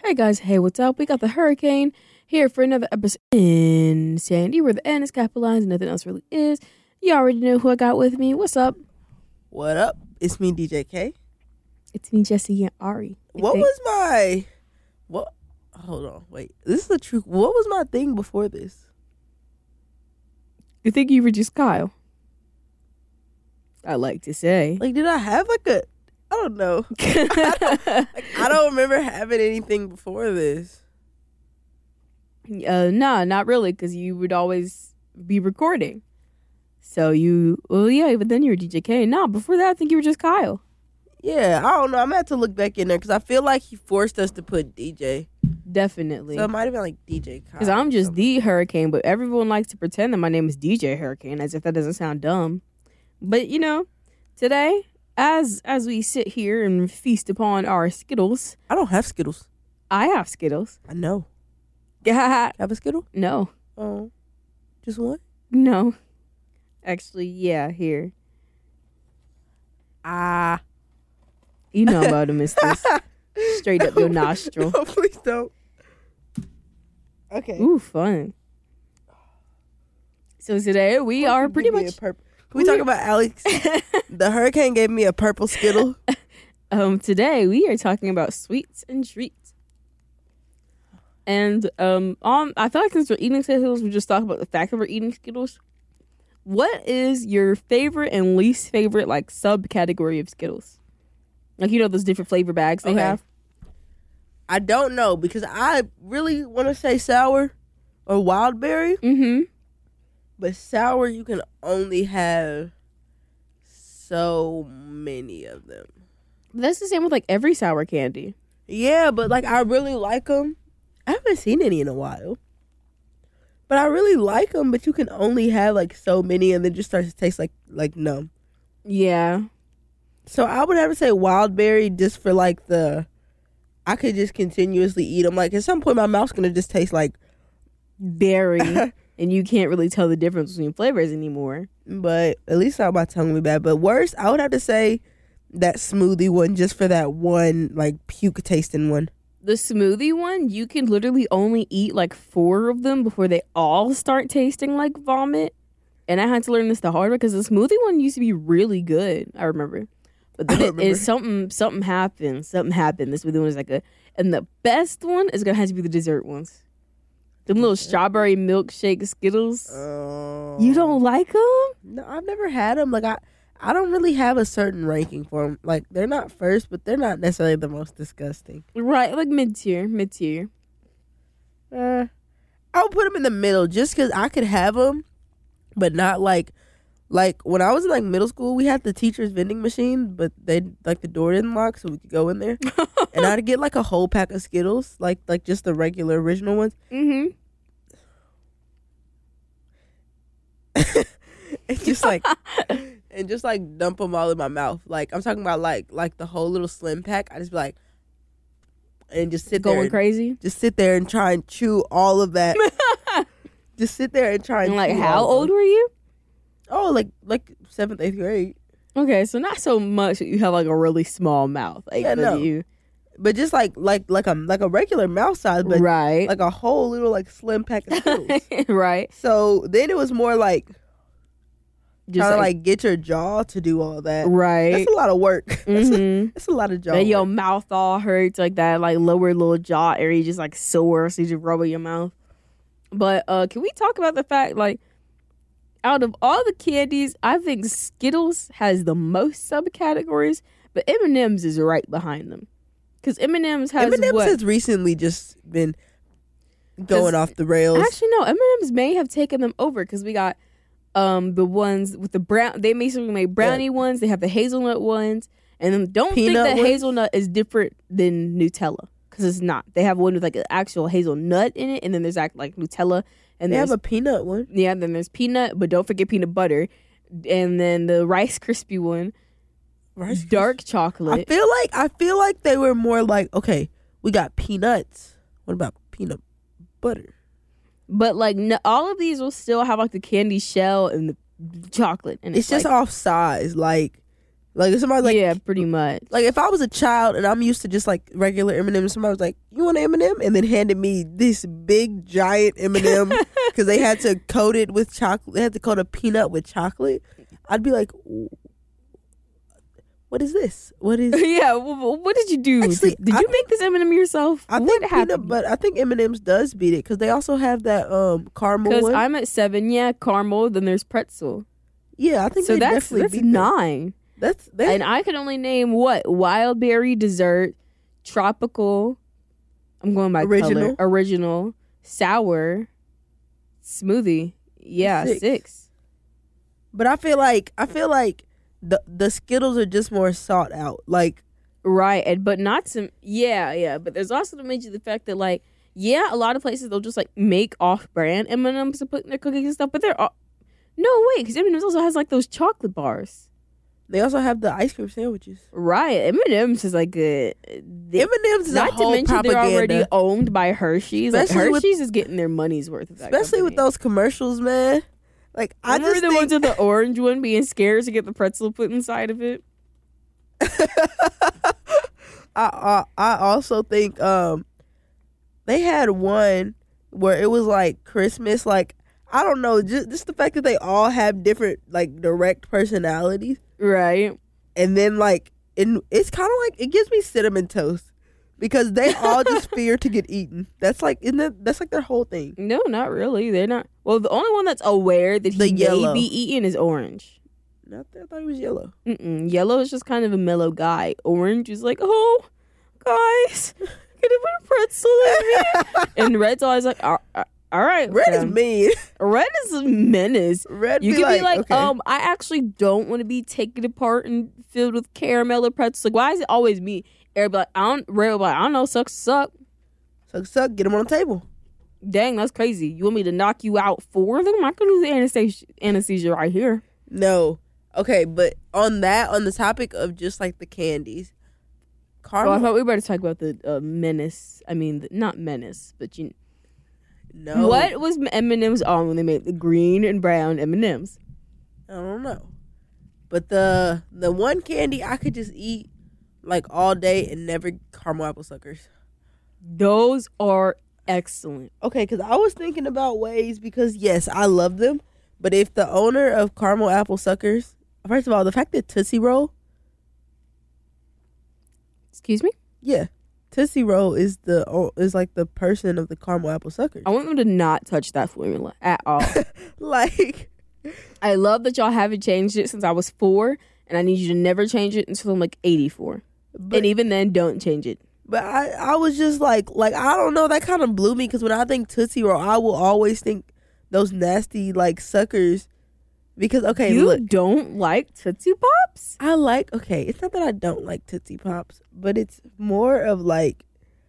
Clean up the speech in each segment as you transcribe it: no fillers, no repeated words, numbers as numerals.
Hey guys, hey, what's up? We got the Hurricane here for another episode in Sandy, where the N is capitalized and nothing else really is. You already know who I got with me. What's up? What up? It's me, DJ K. It's me, Jesse and Ari. What? Hold on, wait. This is the truth. What was my thing before this? You think you were just Kyle? I like to say. Like, did I have I don't know. I don't remember having anything before this. Nah, not really, because you would always be recording. So but then you were DJ K. Nah, before that, I think you were just Kyle. Yeah, I don't know. I'm going to have to look back in there because I feel like he forced us to put DJ. Definitely. So it might have been like DJ Kyle. Because I'm just the Hurricane, but everyone likes to pretend that my name is DJ Hurricane, as if that doesn't sound dumb. But, today, as we sit here and feast upon our Skittles. I don't have Skittles. I have Skittles. I know. Yeah. Have a Skittle? No. Oh. Just one? No. Actually, yeah, here. You know about them, mistress. Straight up your nostril. No, please don't. Okay. Ooh, fun. So today we are pretty much... Can we talk about Alex? The Hurricane gave me a purple Skittle. Today we are talking about sweets and treats. And I feel like since we're eating Skittles, we just talk about the fact that we're eating Skittles. What is your favorite and least favorite subcategory of Skittles? Those different flavor bags they have? I don't know because I really want to say sour or wild berry. Mm-hmm. But sour, you can only have so many of them. That's the same with every sour candy. Yeah, but I really like them. I haven't seen any in a while. But I really like them, but you can only have so many and then it just starts to taste like numb. Yeah. So I would have to say wild berry just for I could just continuously eat them. At some point my mouth's going to just taste like berry. And you can't really tell the difference between flavors anymore. But at least now my tongue will be bad. But worse, I would have to say that smoothie one just for that one puke tasting one. The smoothie one, you can literally only eat 4 of them before they all start tasting like vomit. And I had to learn this the hard way because the smoothie one used to be really good. I remember. But then something happened. Something happened. This smoothie one was and the best one is going to have to be the dessert ones. Them little strawberry milkshake Skittles. You don't like them? No, I've never had them. I don't really have a certain ranking for them. They're not first, but they're not necessarily the most disgusting. Right, mid-tier. I would put them in the middle just because I could have them, but not when I was in middle school, we had the teacher's vending machine, but they the door didn't lock, so we could go in there. And I'd get a whole pack of Skittles, like just the regular original ones. Mm-hmm. And just dump them all in my mouth. I'm talking about the whole little slim pack. I just be and just sit there going crazy. Just sit there and try and chew all of that. Just sit there and try and chew how old were you? Oh, like 7th, 8th grade. Okay, so not so much that you have a really small mouth. But just like a regular mouth size, but right, a whole little slim pack of Skittles. Right. So then it was more just trying to get your jaw to do all that. Right. That's a lot of work. Mm-hmm. That's a lot of jaw. And your mouth all hurts that lower little jaw area just sore, so you just rub your mouth. But can we talk about the fact out of all the candies, I think Skittles has the most subcategories, but M&M's is right behind them. Because M&M's has recently just been going off the rails. Actually, no, M&M's may have taken them over because we got the ones with the brown. They basically made brownie ones. They have the hazelnut ones, and then don't think that hazelnut is different than Nutella because it's not. They have one with an actual hazelnut in it, and then there's Nutella. And they have a peanut one. Yeah, then there's peanut, but don't forget peanut butter. And then the Rice Krispie one. Dark chocolate. I feel like they were more okay, we got peanuts. What about peanut butter? But all of these will still have the candy shell and the chocolate. And it's just off size. Like if somebody's like, yeah, pretty much. like if I was a child and I'm used to just like regular M&M, somebody was like, "You want an M&M?" and then handed me this big giant M&M because they had to coat it with chocolate. They had to coat a peanut with chocolate. I'd be like, "What is this? What is?" Yeah, what did you do? Actually, did you make this M&M yourself? I What think happened? peanut, but I think M&M's does beat it because they also have that caramel Because one. I'm at 7. Yeah, caramel. Then there's pretzel. Yeah, I think So they that's definitely beat 9. That's And I can only name what? Wild berry dessert, tropical. I'm going by Original. color. Original, sour, smoothie. Yeah, 6. But I feel like the Skittles are just more sought out. Like, Right, but not some. Yeah. But there's also to mention the fact that like, yeah, a lot of places they'll just like make off-brand M&Ms to put in their cookies and stuff. But they're no way, because M&Ms also has like those chocolate bars. they also have the ice cream sandwiches. Right, M&M's is like a. M&M's is Not a whole to mention propaganda. they're already owned by Hershey's. Like Especially with- Hershey's is getting their money's worth of that. Especially with company. those commercials, man. Like, I Remember just the think ones with the orange one being scared to get the pretzel put inside of it? I also think they had one where it was like Christmas. Like, I don't know, just the fact that they all have different like direct personalities, Right. and then like it's kind of like it gives me cinnamon toast because they all just fear to get eaten. That's like that's like their whole thing. No, not really. They're not. Well, the only one that's aware that he The may yellow. be eaten is orange. Not that I thought he was yellow. Yellow is just kind of a mellow guy. Orange is like, oh, guys, can I put a pretzel in me? And red's always like, all right. Red is fam." mean. Red is a menace. Red You be could be like, okay. I actually don't want to be taken apart and filled with caramel or pretzels. Like, why is it always me? Red be like, Red be like, I don't know, suck. Suck, get them on the table. Dang, that's crazy. You want me to knock you out for them? I could lose the anesthesia right here. No. Okay, but on the topic of just like the candies, Oh, I caramel. thought we better talk about the menace. I mean, not menace, but No. what was M&M's on when they made the green and brown M&M's? I don't know. But the one candy I could just eat like all day and never caramel apple suckers. Those are excellent. Okay, because I was thinking about ways because yes, I love them. But if the owner of caramel apple suckers, first of all, the fact that Tootsie Roll, Excuse me? yeah, Tootsie Roll is like the person of the caramel apple suckers. I want them to not touch that formula at all. Like, I love that y'all haven't changed it since I was 4, and I need you to never change it until I'm like 84. but And even then, don't change it. But I was just like I don't know, that kind of blew me because when I think Tootsie Roll, I will always think those nasty like suckers. Because okay, You look, don't like Tootsie Pops? it's not that I don't like Tootsie Pops, but it's more of like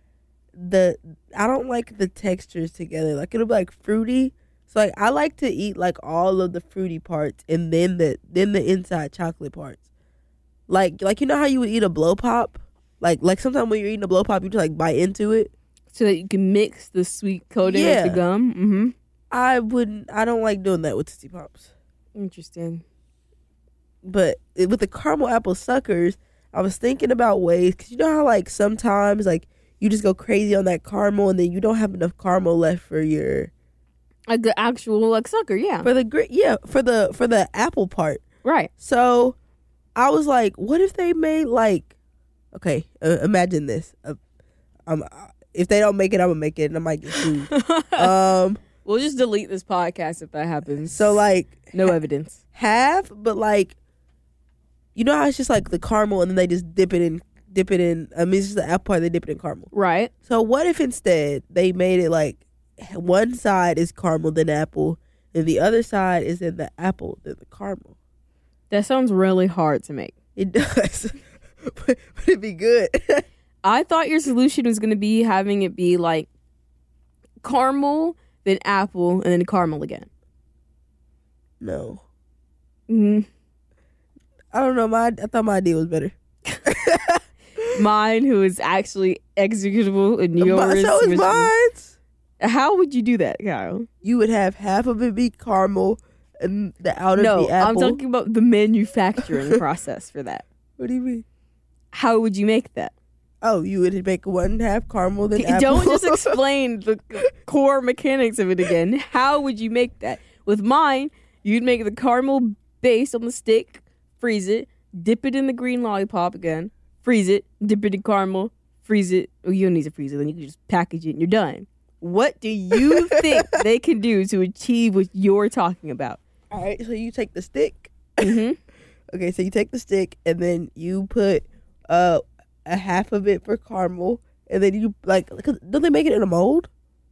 I don't like the textures together. Like it'll be like fruity. So like I like to eat like all of the fruity parts and then the inside chocolate parts. Like you know how you would eat a blow pop? Like sometimes when you're eating a blow pop, you just like bite into it. So that you can mix the sweet coating with the gum? Mm-hmm. I don't like doing that with Tootsie Pops. Interesting. But with the caramel apple suckers, I was thinking about ways, because you know how like sometimes like you just go crazy on that caramel and then you don't have enough caramel left for your Like the actual like sucker, yeah. for the apple part. Right. So I was like, what if they made like, okay, imagine this. If they don't make it, I'm gonna make it, and I might get sued. We'll just delete this podcast if that happens. So like no evidence. half, but like, you know how it's just like the caramel and then they just dip it in. I mean, it's just the apple part, they dip it in caramel. Right. So what if instead they made it like one side is caramel then apple, and the other side is in the apple then the caramel? That sounds really hard to make. It does, but it'd be good. I thought your solution was going to be having it be like caramel, then apple, and then caramel again. No, Mm. I don't know. I thought my idea was better. Mine, who is actually executable, and yours. So is was- mine. How would you do that, Kyle? You would have half of it be caramel and the outer No, be apple. I'm talking about the manufacturing process for that. What do you mean? How would you make that? Oh, you would make 1/2 caramel, then apple. Don't just explain the core mechanics of it again. How would you make that? With mine, you'd make the caramel base on the stick, freeze it, dip it in the green lollipop again, freeze it, dip it in caramel, freeze it. Oh, you don't need to freeze it. Then you can just package it and you're done. What do you think they can do to achieve what you're talking about? All right, so you take the stick. Mm-hmm. Okay, so you take the stick and then you put a half of it for caramel, and then you don't they make it in a mold?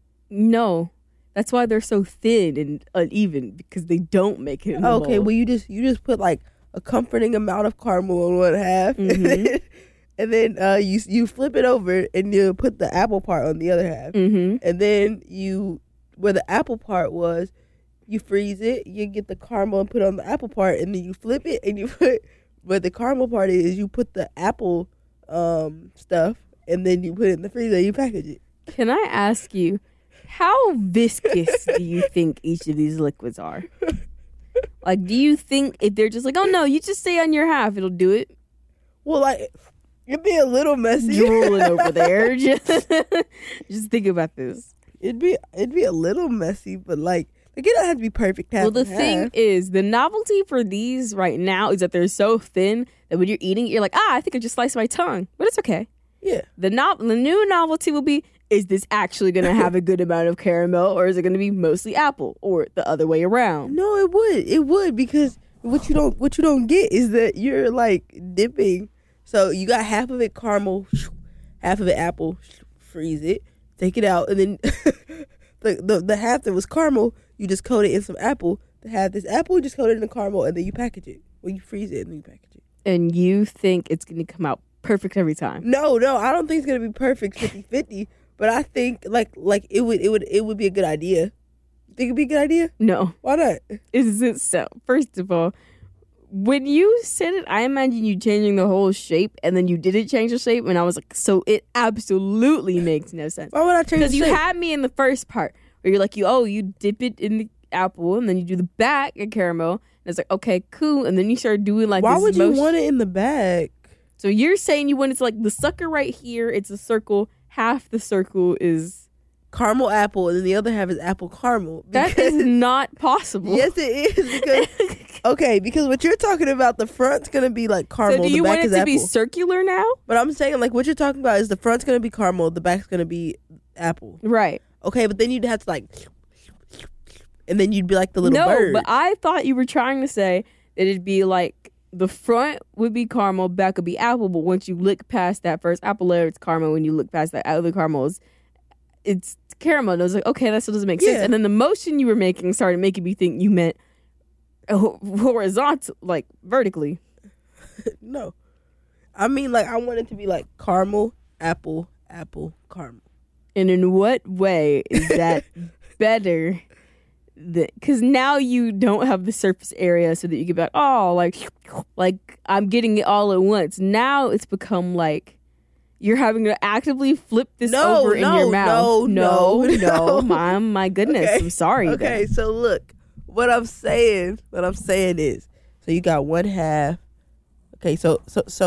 No, that's why they're so thin and uneven, because they don't make it in a mold. Okay, well you just put like a comforting amount of caramel on 1/2, Mm-hmm. and then you flip it over and you put the apple part on the other half, Mm-hmm. and then where the apple part was, you freeze it, you get the caramel and put it on the apple part, and then you flip it and you put where the caramel part is, you put the apple stuff, and then you put it in the freezer and you package it. Can I ask you, how viscous do you think each of these liquids are? Like, do you think if they're just like, oh no, you just stay on your half, it'll do it? Well, like, it'd be a little messy. Drooling over there. Just think about this. It'd be a little messy, but like it don't have to be perfect. Well, the thing is, the novelty for these right now is that they're so thin that when you're eating it, you're like, I think I just sliced my tongue. But it's okay. Yeah. The new novelty will be, is this actually going to have a good amount of caramel, or is it going to be mostly apple, or the other way around? No, it would, because what you don't get is that you're like dipping. So you got half of it caramel, half of it apple, freeze it, take it out, and then the half that was caramel, you just coat it in some apple. The half this apple, you just coat it in the caramel, and then you package it. Well, you freeze it and then you package it. And you think it's going to come out perfect every time? No, I don't think it's gonna be perfect 50-50, but I think like it would be a good idea. Think it'd be a good idea? No. Why not? Is it so? First of all, when you said it, I imagine you changing the whole shape, and then you didn't change the shape, and I was like, so it absolutely makes no sense. Why would I change the shape? Because you had me in the first part where you're like, you dip it in the apple, and then you do the back in caramel, and it's like, okay, cool, and then you start doing like, why this would you want it in the back? So you're saying you want it to, like, the sucker right here, it's a circle, half the circle is caramel apple, and then the other half is apple caramel. That is not possible. Yes, it is. Because what you're talking about, the front's gonna be like caramel. So do you the back want it is to apple. be circular now? But I'm saying, like, what you're talking about is the front's gonna be caramel, the back's gonna be apple. Right. Okay, but then you'd have to like, and then you'd be like the little bird. No, but I thought you were trying to say that it'd be like the front would be caramel, back would be apple, but once you look past that first apple layer, it's caramel. When you look past that other caramel, it's caramel. And I was like, okay, that still doesn't make sense. And then the motion you were making started making me think you meant horizontal, like vertically. No. I mean, like, I want it to be like caramel, apple, caramel. And in what way is that better? Because now you don't have the surface area so that you can be like, oh, like I'm getting it all at once. Now it's become like you're having to actively flip this over in your mouth. No. My goodness. Okay. I'm sorry. Okay, so look, what I'm saying is, so you got one half. Okay, so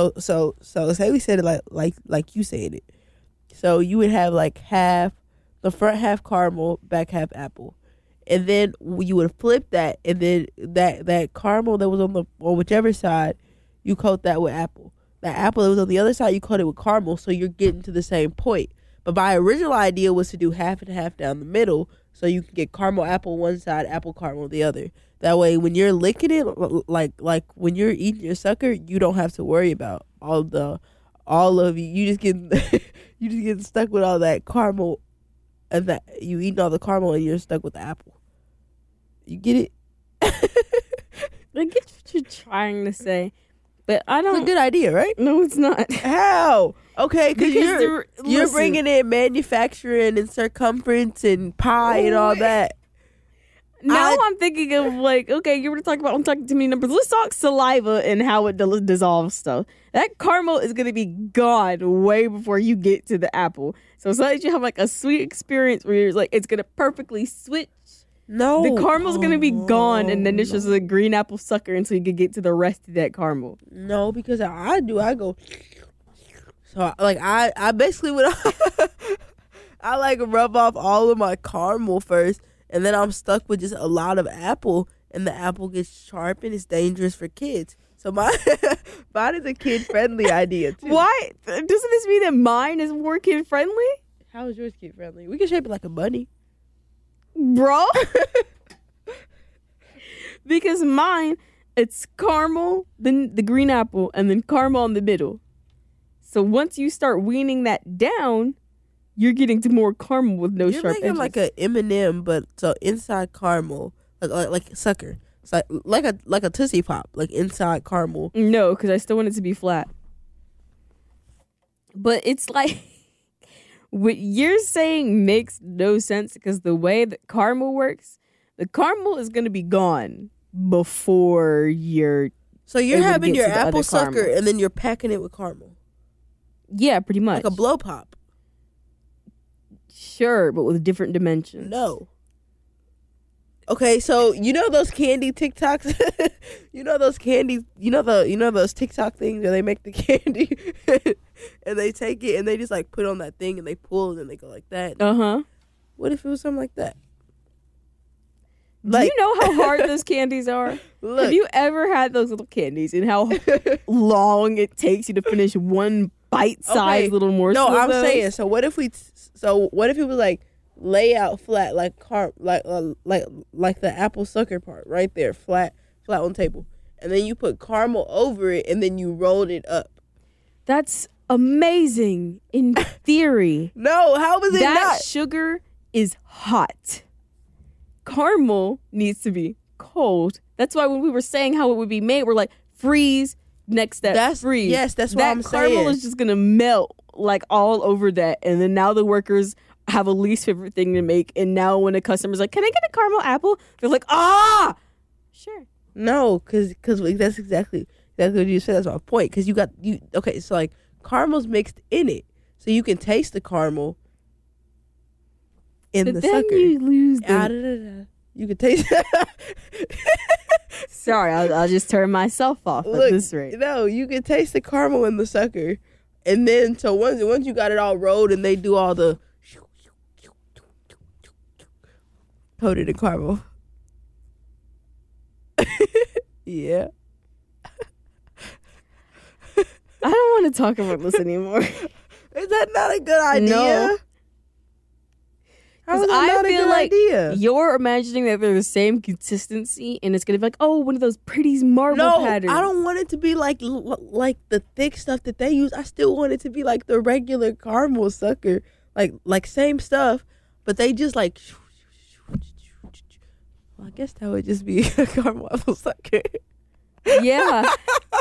say we said it like you said it. So you would have like half, the front half caramel, back half apple. And then you would flip that, and then that caramel that was on whichever side, you coat that with apple. That apple that was on the other side, you coat it with caramel, so you're getting to the same point. But my original idea was to do half and half down the middle, so you can get caramel apple one side, apple caramel the other. That way, when you're licking it, like when you're eating your sucker, you don't have to worry about all of you just getting stuck with all that caramel, and that you eating all the caramel and you're stuck with the apple. You get it? I get what you're trying to say, but I don't. It's a good idea, right? No, it's not. How? Okay, because you're bringing in manufacturing and circumference and pi and all that. Now I'm thinking of like, okay, you were talking about, I'm talking too many numbers. Let's talk saliva and how it dissolves stuff. That caramel is going to be gone way before you get to the apple. So it's not that you have like a sweet experience where you're like, it's going to perfectly switch No. The caramel's gonna be gone, and then it's just a green apple sucker until you can get to the rest of that caramel. No, because I go. So like I basically would I like rub off all of my caramel first, and then I'm stuck with just a lot of apple, and the apple gets sharp and it's dangerous for kids. So mine is a kid friendly idea too. Why doesn't this mean that mine is more kid friendly, How is yours kid friendly? We can shape it like a bunny. bro? Because mine, it's caramel, then the green apple, and then caramel in the middle. So once you start weaning that down, you're getting to more caramel with no You're sharp making edges. like a M&M, but so inside caramel, like sucker. It's like a Tootsie Pop, like inside caramel. No, because I still want it to be flat. But it's like what you're saying makes no sense because the way that caramel works, the caramel is going to be gone before you're. So you're It would having get your to the other apple sucker, caramel. and then you're packing it with caramel, Yeah, pretty much. like a blow pop. Sure, but with different dimensions. No. Okay, so you know those candy TikToks? you know those those TikTok things where they make the candy and they take it and they just like put on that thing and they pull and then they go like that. Uh-huh. What if it was something like that? Do you know how hard those candies are? Look, Have you ever had those little candies and how long it takes you to finish one bite-sized Okay. little morsel? No, of I'm those? saying. So what if it was like lay out flat like like the apple sucker part right there, flat on the table, and then you put caramel over it, and then you rolled it up. That's amazing in theory. No, how was it That not? sugar is hot. Caramel needs to be cold. That's why when we were saying how it would be made, we're like freeze next step. Freeze. Yes, that's what I'm that caramel saying. is just gonna melt like all over that, and then now the workers have a least favorite thing to make, and now when a customer's like, "Can I get a caramel apple?" They're like, "Ah, sure." No, because that's exactly what you said. That's my point. Because okay, so like caramel's mixed in it, so you can taste the caramel in But the then sucker. you lose Ah, the. da, da, da. You can taste. Sorry, I'll just turn myself off at Look, this rate. no, you can taste the caramel in the sucker, and then so once you got it all rolled and they do all the coated in caramel. Yeah. I don't want to talk about this anymore. Is that not a good idea? No. How is that I not a feel good like idea? you're imagining that they're the same consistency, and it's gonna be like, oh, one of those pretty marble No, patterns. I don't want it to be like the thick stuff that they use. I still want it to be like the regular caramel sucker, like same stuff, but they just like. Well, I guess that would just be a caramel apple sucker. Yeah.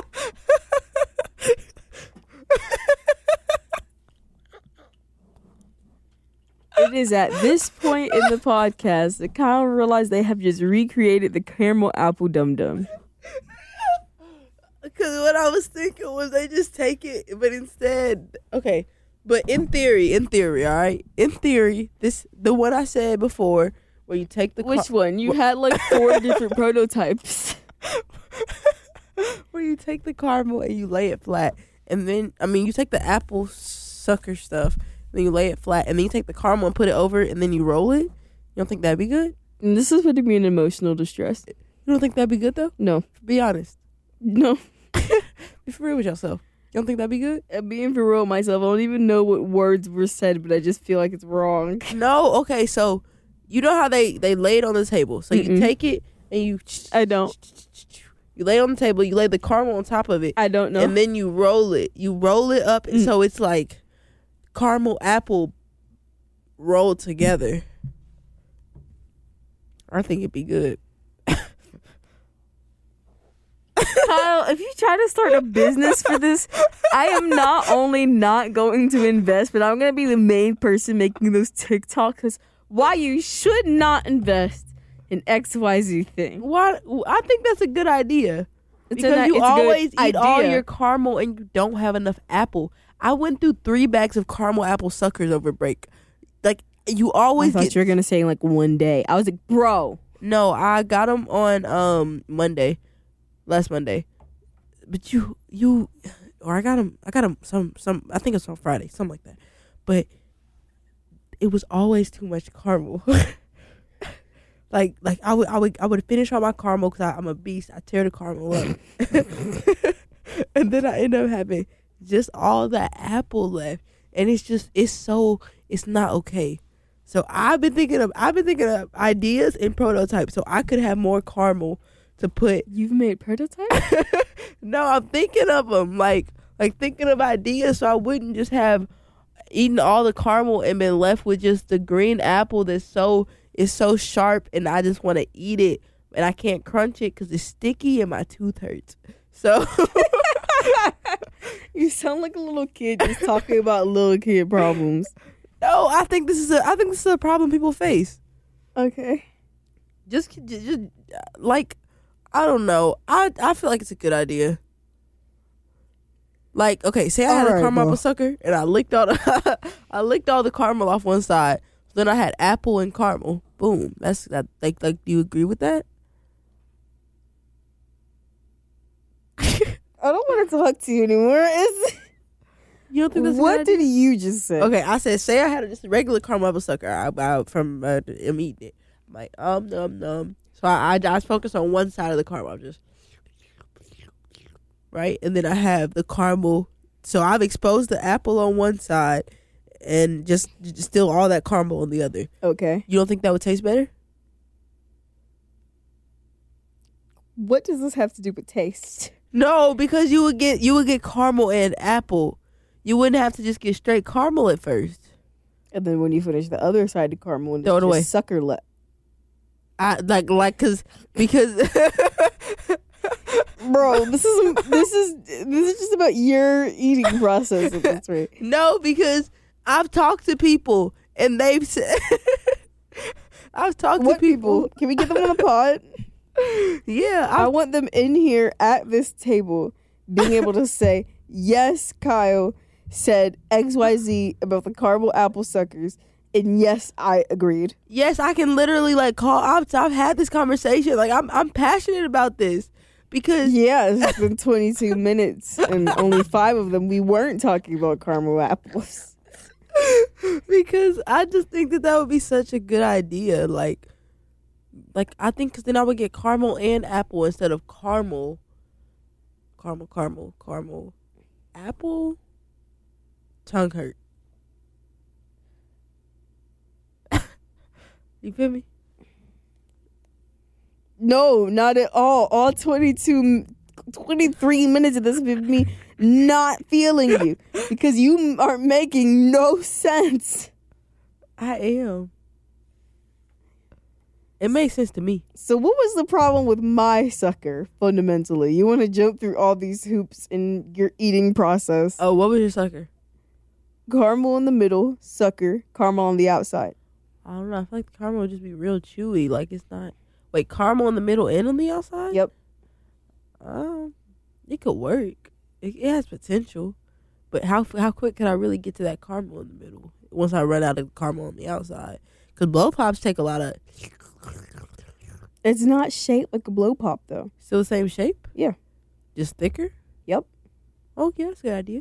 It is at this point in the podcast that Kyle realized they have just recreated the caramel apple dum dum. Because what I was thinking was they just take it, but instead, okay. But in theory, all right. In theory, the one I said before, where you take the Which one? You had like 4 different prototypes. where you take the caramel and you lay it flat, and then you take the apple sucker stuff, then you lay it flat, and then you take the caramel and put it over it, and then you roll it. You don't think that'd be good? And this is putting me in emotional distress. You don't think that'd be good though? No. Be honest. No. Be for real with yourself. You don't think that'd be good? Being for real with myself, I don't even know what words were said, but I just feel like it's wrong. No. Okay. So you know how they lay it on the table. So you take it and you. I don't. You lay it on the table. You lay the caramel on top of it. I don't know. And then you roll it. You roll it up, and so it's like caramel apple rolled together. I think it'd be good. Kyle, if you try to start a business for this, I am not only not going to invest, but I'm going to be the main person making those TikToks. Because why you should not invest in XYZ thing. Why? I think that's a good idea. It's Because you it's a good always eat all idea. your caramel and you don't have enough apple. I went through 3 bags of caramel apple suckers over break. Like, You I always thought get. you were gonna say like one day. I was like, bro. No, I got them on Monday, last Monday. But or I got them some. I think it's on Friday, something like that. But it was always too much caramel. like I would finish all my caramel because I'm a beast. I tear the caramel up, and then I end up having just all that apple left, and it's not okay. So I've been thinking of ideas and prototypes so I could have more caramel to put. You've made prototypes? No, I'm thinking of them like thinking of ideas so I wouldn't just have eaten all the caramel and been left with just the green apple that's so sharp and I just want to eat it and I can't crunch it because it's sticky and my tooth hurts. So You sound like a little kid just talking about little kid problems. no, I think this is a problem people face. Okay. Just like I don't know. I feel like it's a good idea. Like, okay, say I had a caramel apple sucker and I licked all the caramel off one side. So then I had apple and caramel. Boom. That's that. Like, do you agree with that? I don't want to talk to you anymore. You don't think that's What did you just say? Okay, I said, say I had just a regular caramel apple sucker. I'm eating it. I'm like, nom. So I focus on one side of the caramel. I'm just right, and then I have the caramel. So I've exposed the apple on one side, and just still all that caramel on the other. Okay. You don't think that would taste better? What does this have to do with taste? No, because you would get caramel and apple. You wouldn't have to just get straight caramel at first. And then when you finish the other side of caramel, and throw it away. Sucker left. I because Bro, this is just about your eating process at this rate. No, because I've talked to people and they've said I've talked What to people. Can we get them on the pod? Yeah, I want them in here at this table being able to say, yes, Kyle said XYZ about the caramel apple suckers, and yes, I agreed. Yes, I can literally like call. I've had this conversation. Like I'm passionate about this because Yeah, it's been 22 minutes, and only 5 of them we weren't talking about caramel apples. because I just think that would be such a good idea. Like I think because then I would get caramel and apple instead of caramel, apple. Tongue hurt. You feel me? No, not at all. All 23 minutes of this with me not feeling you because you are making no sense. I am. It makes sense to me. So what was the problem with my sucker, fundamentally? You want to jump through all these hoops in your eating process. Oh, what was your sucker? Caramel in the middle, sucker, caramel on the outside. I don't know. I feel like the caramel would just be real chewy. Like it's not. Wait, caramel in the middle and on the outside? Yep. It could work. It has potential. But how quick can I really get to that caramel in the middle once I run out of caramel on the outside? Because blow pops take a lot of. It's not shaped like a blow pop, though. Still the same shape? Yeah. Just thicker? Yep. Oh, yeah, that's a good idea.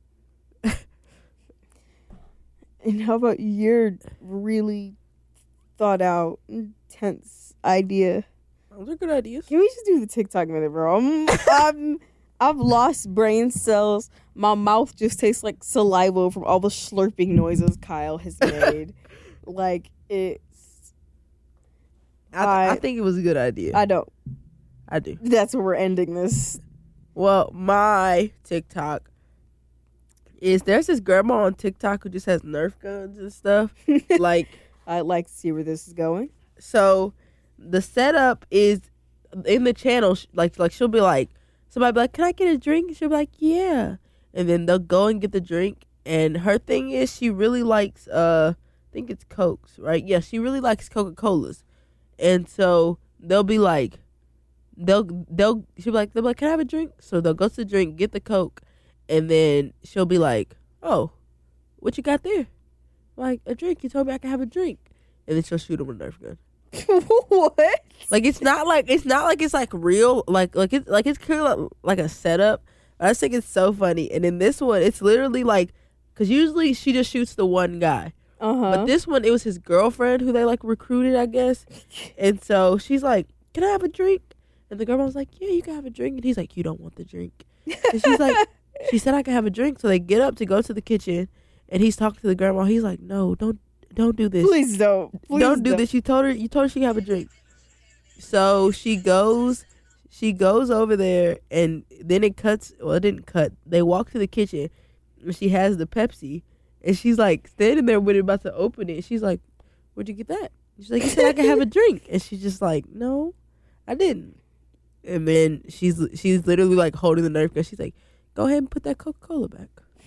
And how about your really thought out, intense idea? Those are good ideas. Can we just do the TikTok minute, bro? I've lost brain cells. My mouth just tastes like saliva from all the slurping noises Kyle has made. Like, it's... I think it was a good idea. I don't. I do. That's where we're ending this. Well, my TikTok is there's this grandma on TikTok who just has Nerf guns and stuff. Like, I'd like to see where this is going. So the setup is in the channel. Like she'll be like, somebody be like, "Can I get a drink?" She'll be like, "Yeah," and then they'll go and get the drink. And her thing is she really likes I think it's Cokes, right? Yeah, she really likes Coca-Colas, and so they'll be like, they'll be like, "Can I have a drink?" So they'll go to the drink, get the Coke, and then she'll be like, "Oh, what you got there?" I'm like a drink. You told me I could have a drink, and then she'll shoot him with a Nerf gun. What? Like it's not like it's like real. Like it's clearly like a setup. I just think it's so funny. And in this one, it's literally like, because usually she just shoots the one guy. But this one, it was his girlfriend who they like recruited, I guess. And so she's like, "Can I have a drink?" And the girl was like, "Yeah, you can have a drink." And he's like, "You don't want the drink." And she's like, "She said I can have a drink." So they get up to go to the kitchen, and he's talking to the grandma. He's like, "No, don't do this. Please don't. Don't do this. You told her she can have a drink." So she goes over there, and then it cuts. Well, it didn't cut. They walk to the kitchen, and she has the Pepsi. And she's like standing there with it, about to open it. She's like, "Where'd you get that?" She's like, "You said I could have a drink." And she's just like, "No, I didn't." And then she's literally like holding the Nerf gun. She's like, "Go ahead and put that Coca-Cola back."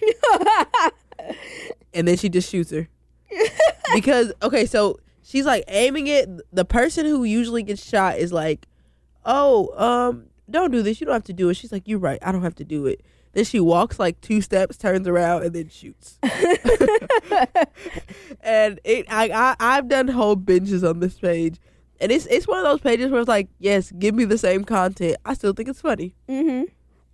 And then she just shoots her. Because, okay, so she's like aiming it. The person who usually gets shot is like, "Oh, don't do this. You don't have to do it." She's like, "You're right. I don't have to do it." Then she walks like 2 steps, turns around, and then shoots. And I've done whole binges on this page, and it's one of those pages where it's like, yes, give me the same content. I still think it's funny. Mm-hmm.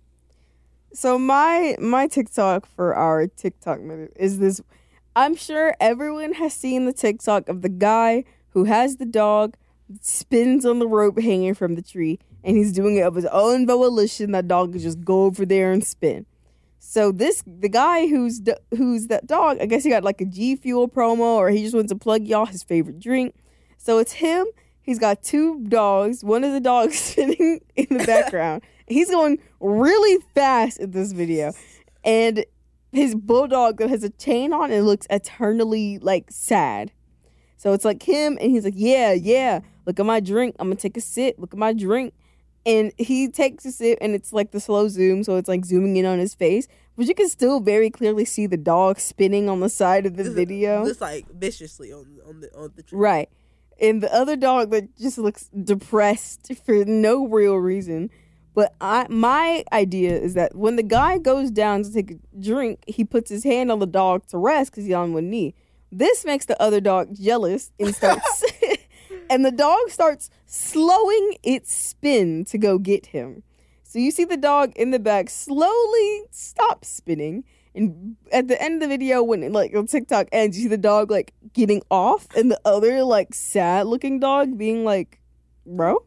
So my TikTok for our TikTok minute is this. I'm sure everyone has seen the TikTok of the guy who has the dog, spins on the rope hanging from the tree, and he's doing it of his own volition. That dog could just go over there and spin. So the guy who's that dog, I guess he got like a G Fuel promo, or he just wants to plug y'all his favorite drink. So it's him. He's got 2 dogs. One of the dogs spinning in the background. He's going really fast in this video, and his bulldog that has a chain on and looks eternally like sad. So it's like him, and he's like, yeah, look at my drink. I'm gonna take a sip. Look at my drink. And he takes a sip, and it's like the slow zoom, so it's like zooming in on his face. But you can still very clearly see the dog spinning on the side of the video. It's like viciously on the tree. Right. And the other dog that just looks depressed for no real reason. But my idea is that when the guy goes down to take a drink, he puts his hand on the dog to rest because he's on one knee. This makes the other dog jealous and starts... And the dog starts slowing its spin to go get him. So you see the dog in the back slowly stop spinning. And at the end of the video, when like on TikTok ends, you see the dog like getting off, and the other like sad looking dog being like, "Bro,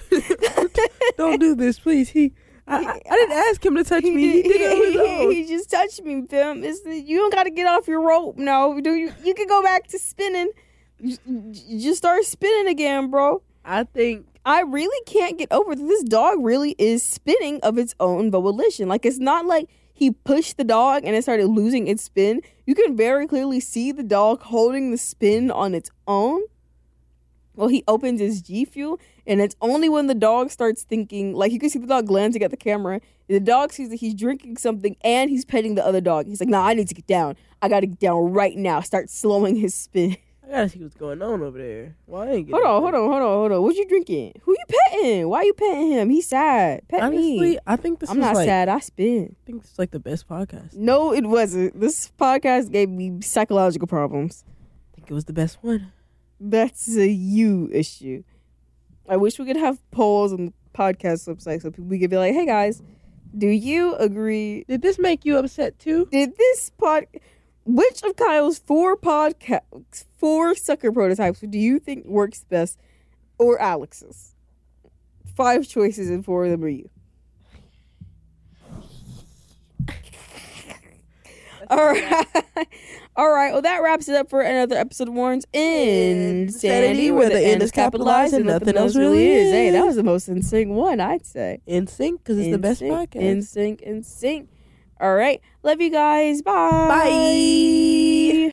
don't do this, please." I didn't ask him to touch me. He did it on his own. He just touched me, Pim. You don't got to get off your rope now. You can go back to spinning. You just start spinning again, bro. I think I really can't get over that this dog really is spinning of its own volition. Like, it's not like he pushed the dog and it started losing its spin. You can very clearly see the dog holding the spin on its own. Well, he opens his G Fuel, and it's only when the dog starts thinking, like, you can see the dog glancing at the camera. The dog sees that he's drinking something, and he's petting the other dog. He's like, "Nah, I need to get down. I got to get down right now." Start slowing his spin. I gotta see what's going on over there. Why ain't Hold on. What you drinking? Who you petting? Why you petting him? He's sad. Pet Honestly, me. I think this I'm not like, sad. I spin. I think this is like the best podcast. No, it wasn't. This podcast gave me psychological problems. I think it was the best one. That's a you issue. I wish we could have polls on the podcast website so we could be like, "Hey guys, do you agree? Did this make you upset too? Did this which of Kyle's 4 sucker prototypes do you think works best, or Alex's? 5 choices and 4 of them are you." All right. Well, that wraps it up for another episode of Warren's Insanity, where the N is capitalized and nothing else really is. Hey, that was the most in sync one, I'd say. In sync, because it's the best podcast. In sync. All right. Love you guys. Bye. Bye.